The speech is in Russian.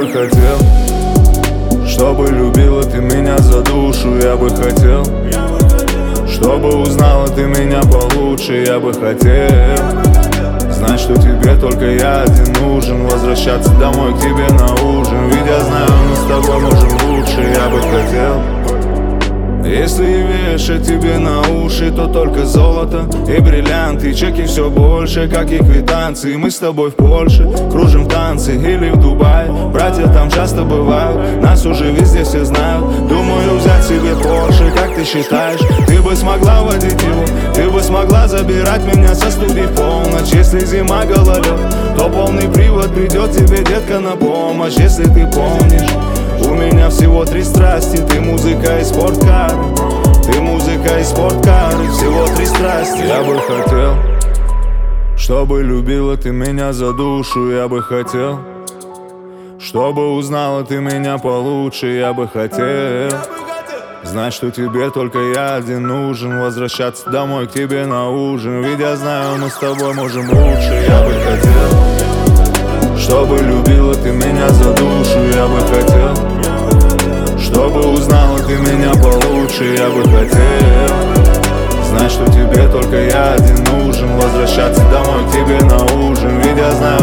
бы хотел, чтобы любила ты меня за душу. Я бы хотел, чтобы узнала ты меня получше. Я бы хотел знать, что тебе только я один нужен. Возвращаться домой к тебе на ужин. Ведь я знаю, мы с тобой можем лучше. Я бы хотел, если вешать тебе на уши, то только золото и бриллианты. Чеки все больше, как и квитанции. Мы с тобой в Польше кружим в танцы или в Дубае. Братья там часто бывают, нас уже везде все знают. Думаю взять себе Порше, как ты считаешь? Ты бы смогла водить его, ты бы смогла забирать меня со студии в полночь. Если зима гололед, то полный привод придет тебе, детка, на помощь. Если ты помнишь, у меня всего 3 страсти. Ты музыка и спорткары, ты музыка и спорткары. Всего 3 страсти. Я бы хотел, чтобы любила ты меня за душу. Я бы хотел, чтобы узнала ты меня получше. Я бы хотел знать, что тебе только я один нужен. Возвращаться домой к тебе на ужин. Ведь я знаю, мы с тобой можем лучше. Я бы хотел, чтобы любила ты меня за душу. Я бы хотел, чтобы узнала ты меня получше. Я бы хотел знать, что тебе только я один нужен. Возвращаться домой к тебе на ужин. Ведь я знаю,